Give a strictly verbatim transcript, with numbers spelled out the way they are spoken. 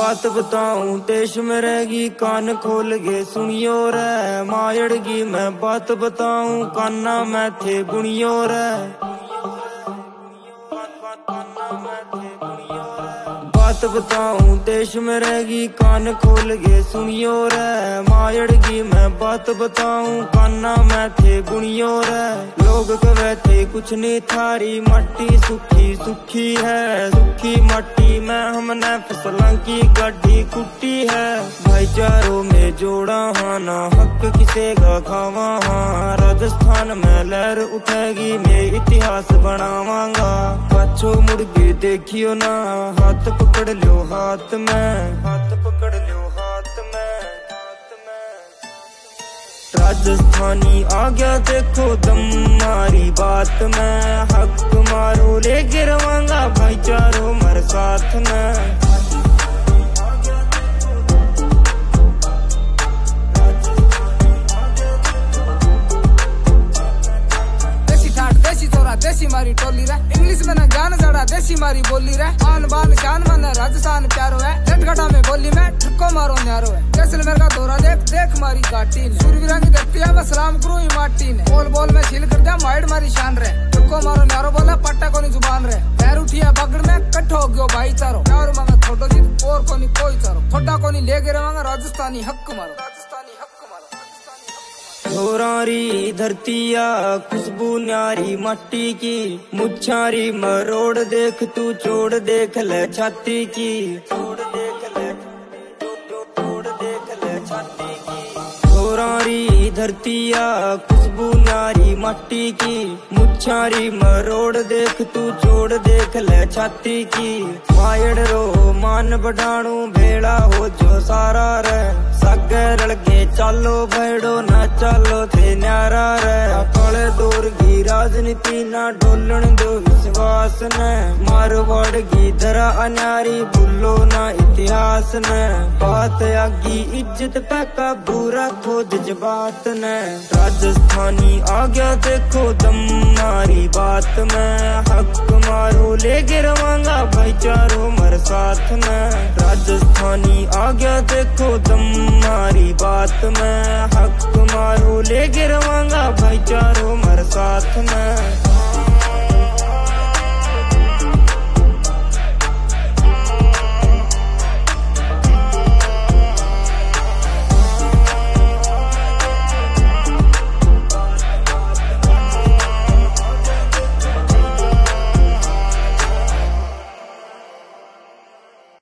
बात बताऊं देश में रहेगी कान खोल के सुनियो रे। मायड़ की मैं बात बताऊं कान्ना मैं थे गुनियो रे। बात बताऊं देश में रहेगी कान खोल के सुनियो रे। मायड़ की मैं बात बताऊं कान्ना मैं थे गुनियो रे। लोग कहे थे कुछ नहीं थारी मट्टी सुखी सुखी है। सुखी मट्टी में हमने फसलों की गड्डी कुटी है। भाईचारों में जोड़ा हाँ ना हक किसे का खावा हाँ। राजस्थान में लहर उठेगी मैं इतिहास बनावांगा। पाछो मुड़ के देखियो ना हाथ पकड़ लो हाथ में। हाथ पकड़ लो हाथ में हाथ में। राजस्थानी आ गया देखो दम मारी बात में। हक मारो ले गिरवांगा भाईचारों मर साथ में। देसी मारी टोली रे इंग्लिश में न ज्ञान जड़ा देसी मारी बोली रे। आन बान शान मन राजस्थान प्यारो है। चटगटा में बोली में ठुक्को मारो न्यारो है। जैसलमेर का दौरा देख देख मारी काटी ने। सूरवीरा की देखती है मैं सलाम करूं ई माटी ने। बोल बोल में छील कर दिया माइड मारी शान रे। ठुक्को मारो न्यारो बोला पट्टा कोनी जुबान रे। पैर उठिया बगड़ में कट्ठो हो गयो भाईचारो। न्यारो मांगा छोटो जीत और कोनी कोई चारो। थोड़ा कोनी ले गिरे मांगा राजस्थानी हक मारो। राजस्थानी हक छोरारी धरतिया खुशबू न्यारी मट्टी की। मुच्छारी मरोड़ देख तू चोड़ देख ले छाती की। चोड़ देख ले चोड़ देख ले छाती की। छोरारी धरतिया खुशबू न्यारी मट्टी की। मुच्छारी मरोड़ देख तू चोड़ देख ले छाती की। मायड़ रो मान बढ़ाणू भेड़ा हो जो सारा रे। सगे लड़के चालो भेड़ो ना चालो थे न्यारा रे। काले दौर की राजनीति ना डोलन दो विश्वास ने। मारवाड़ की धरा अन्यारी भूलो ना इतिहास ने। बात आगी इज्जत पे का बुरा खो जज्बात ने। राजस्थानी आ गया देखो दम मारी बात में। हक मारो ले गिरवांगा भाईचारों मर साथ में। राजस्थानी आ गया देखो दम मारी बात में। हक मारो ले गिरवांगा भाईचारों